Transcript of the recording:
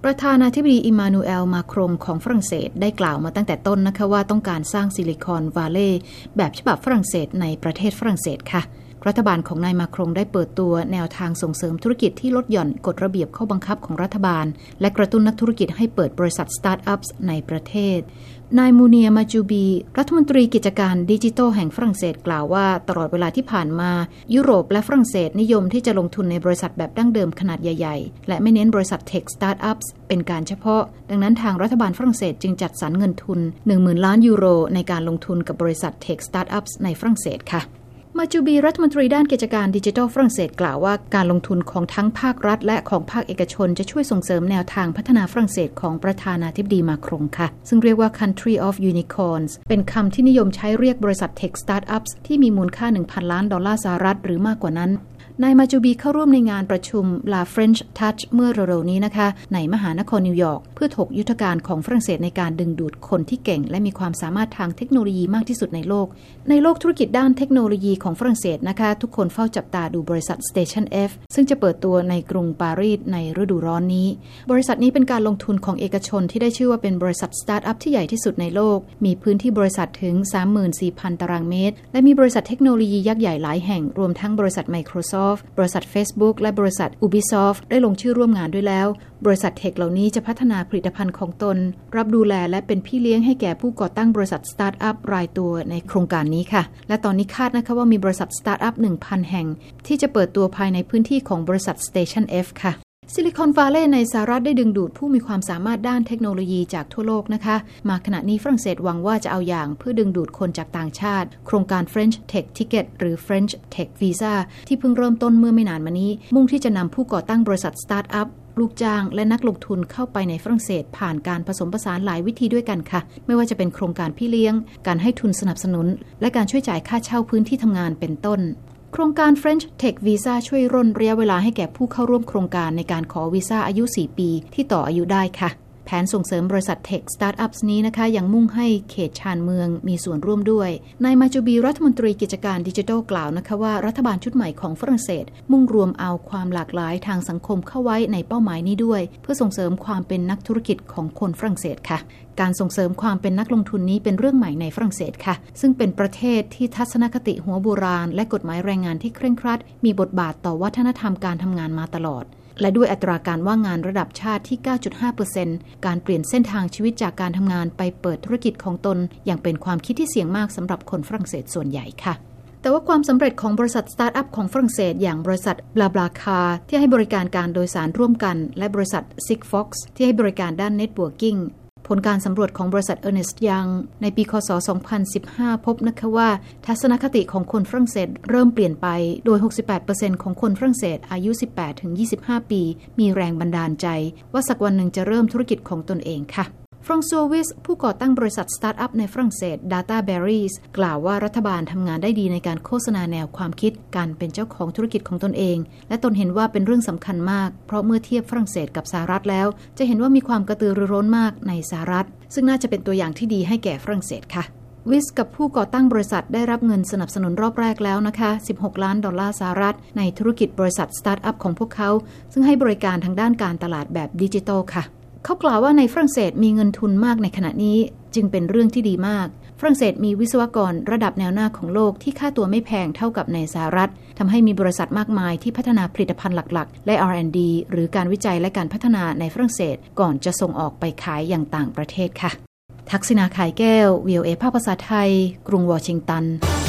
ประธานาธิบดีอิมมานูเอลมาครงของฝรั่งเศสได้กล่าวมาตั้งแต่ต้นนะคะว่าต้องการสร้างซิลิคอนวัลเลย์แบบฉบับฝรั่งเศสในประเทศฝรั่งเศสค่ะรัฐบาลของนายมาครงได้เปิดตัวแนวทางส่งเสริมธุรกิจที่ลดหย่อนกฎระเบียบข้อบังคับของรัฐบาลและกระตุ้นนักธุรกิจให้เปิดบริษัทสตาร์ทอัพในประเทศนายมูเนียมาจูบีรัฐมนตรีกิจการดิจิทัลแห่งฝรั่งเศสกล่าวว่าตลอดเวลาที่ผ่านมายุโรปและฝรั่งเศสนิยมที่จะลงทุนในบริษัทแบบดั้งเดิมขนาดใหญ่ๆและไม่เน้นบริษัทเทคสตาร์ทอัพเป็นการเฉพาะดังนั้นทางรัฐบาลฝรั่งเศสจึงจัดสรรเงินทุน 10,000 ล้านยูโรในการลงทุนกับบริษัทเทคสตาร์ทอัพในฝรั่งเศสค่ะมาจูบีรัฐมนตรีด้านกิจการดิจิทัลฝรั่งเศสกล่าวว่าการลงทุนของทั้งภาครัฐและของภาคเอกชนจะช่วยส่งเสริมแนวทางพัฒนาฝรั่งเศสของประธานาธิบดีมาครงค่ะซึ่งเรียกว่า Country of Unicorns เป็นคำที่นิยมใช้เรียกบริษัท Tech Startups ที่มีมูลค่า 1,000 ล้านดอลลาร์สหรัฐหรือมากกว่านั้นนายมาจูบีเข้าร่วมในงานประชุม La French Touch เมื่อเร็วๆนี้นะคะในมหานครนิวยอร์กเพื่อถกยุทธการของฝรั่งเศสในการดึงดูดคนที่เก่งและมีความสามารถทางเทคโนโลยีมากที่สุดในโลกธุรกิจด้านเทคโนโลยีของฝรั่งเศสนะคะทุกคนเฝ้าจับตาดูบริษัท Station F ซึ่งจะเปิดตัวในกรุงปารีสในฤดูร้อนนี้บริษัทนี้เป็นการลงทุนของเอกชนที่ได้ชื่อว่าเป็นบริษัทสตาร์ทอัพที่ใหญ่ที่สุดในโลกมีพื้นที่บริษัทถึง 34,000 ตารางเมตรและมีบริษัทเทคโนโลยียักษ์ใหญ่หลายแห่งรวมทั้งบริษัท Microsoft บริษัทFacebook และบริษัท Ubisoft ได้ลงชื่อร่วมงานด้วยแล้วบริษัทเทคเหล่านี้จะพัฒนาผลิตภัณฑ์ของตนรับดูแลและเป็นพี่เลี้ยงให้แก่ผู้ก่อตั้งบริษัทสตาร์ทอัพรายตัวในโครงการนี้ค่ะและตอนนี้คาดนะคะว่ามีบริษัทสตาร์ทอัพ 1,000 แห่งที่จะเปิดตัวภายในพื้นที่ของบริษัท Station F ค่ะซิลิคอนวัลเลย์ในสหรัฐได้ดึงดูดผู้มีความสามารถด้านเทคโนโลยีจากทั่วโลกนะคะมาขณะนี้ฝรั่งเศสหวังว่าจะเอาอย่างเพื่อดึงดูดคนจากต่างชาติโครงการ French Tech Ticket หรือ French Tech Visa ที่เพิ่งเริ่มต้นเมื่อไม่นานมานี้มุ่งที่จะนำผู้ก่อตั้งบริษัทสตาร์ทอัพลูกจ้างและนักลงทุนเข้าไปในฝรั่งเศสผ่านการผสมผสานหลายวิธีด้วยกันค่ะไม่ว่าจะเป็นโครงการพี่เลี้ยงการให้ทุนสนับสนุนและการช่วยจ่ายค่าเช่าพื้นที่ทำงานเป็นต้นโครงการ French Tech Visa ช่วยร่นระยะเวลาให้แก่ผู้เข้าร่วมโครงการในการขอวีซ่าอายุ 4 ปีที่ต่ออายุได้ค่ะแผนส่งเสริมบริษัท Tech Startups นี้นะคะยังมุ่งให้เขตชานเมืองมีส่วนร่วมด้วยนายมาจูบีรัฐมนตรีกิจการดิจิทัลกล่าวนะคะว่ารัฐบาลชุดใหม่ของฝรั่งเศสมุ่งรวมเอาความหลากหลายทางสังคมเข้าไว้ในเป้าหมายนี้ด้วยเพื่อส่งเสริมความเป็นนักธุรกิจของคนฝรั่งเศสค่ะการส่งเสริมความเป็นนักลงทุนนี้เป็นเรื่องใหม่ในฝรั่งเศสค่ะซึ่งเป็นประเทศที่ทัศนคติหัวโบราณและกฎหมายแรงงานที่เคร่งครัดมีบทบาทต่อวัฒนธรรมการทำงานมาตลอดและด้วยอัตราการว่างงานระดับชาติที่ 9.5% การเปลี่ยนเส้นทางชีวิตจากการทำงานไปเปิดธุรกิจของตนยังเป็นความคิดที่เสี่ยงมากสำหรับคนฝรั่งเศสส่วนใหญ่ค่ะแต่ว่าความสำเร็จของบริษัทสตาร์ทอัพของฝรั่งเศสอย่างบริษัท BlaBlaCar ที่ให้บริการการโดยสารร่วมกันและบริษัท Sigfox ที่ให้บริการด้าน Networkingผลการสำรวจของบริษัท Ernst Young ในปีค.ศ. 2015 พบนะคะว่าทัศนคติของคนฝรั่งเศสเริ่มเปลี่ยนไปโดย 68% ของคนฝรั่งเศสอายุ 18-25 ปีมีแรงบันดาลใจว่าสักวันหนึ่งจะเริ่มธุรกิจของตนเองค่ะฟรองซัววิสผู้ก่อตั้งบริษัทสตาร์ทอัพในฝรั่งเศส Databerries กล่าวว่ารัฐบาลทำงานได้ดีในการโฆษณาแนวความคิดการเป็นเจ้าของธุรกิจของตนเองและตนเห็นว่าเป็นเรื่องสำคัญมากเพราะเมื่อเทียบฝรั่งเศสกับสหรัฐแล้วจะเห็นว่ามีความกระตือรือร้นมากในสหรัฐซึ่งน่าจะเป็นตัวอย่างที่ดีให้แก่ฝรั่งเศสค่ะวิสกับผู้ก่อตั้งบริษัทได้รับเงินสนับสนุนรอบแรกแล้วนะคะ16 ล้านดอลลาร์สหรัฐในธุรกิจบริษัทสตาร์ทอัพของพวกเขาซึ่งให้บริการทางด้านการตลาดแบบดิจิทัลค่ะเขากล่าวว่าในฝรั่งเศสมีเงินทุนมากในขณะนี้จึงเป็นเรื่องที่ดีมากฝรั่งเศสมีวิศวกรระดับแนวหน้าของโลกที่ค่าตัวไม่แพงเท่ากับในสหรัฐทำให้มีบริษัทมากมายที่พัฒนาผลิตภัณฑ์หลักๆและ R&D หรือการวิจัยและการพัฒนาในฝรั่งเศสก่อนจะส่งออกไปขายอย่างต่างประเทศค่ะทักษิณา ขายแก้ว VOA ภาคภาษาไทยกรุงวอชิงตัน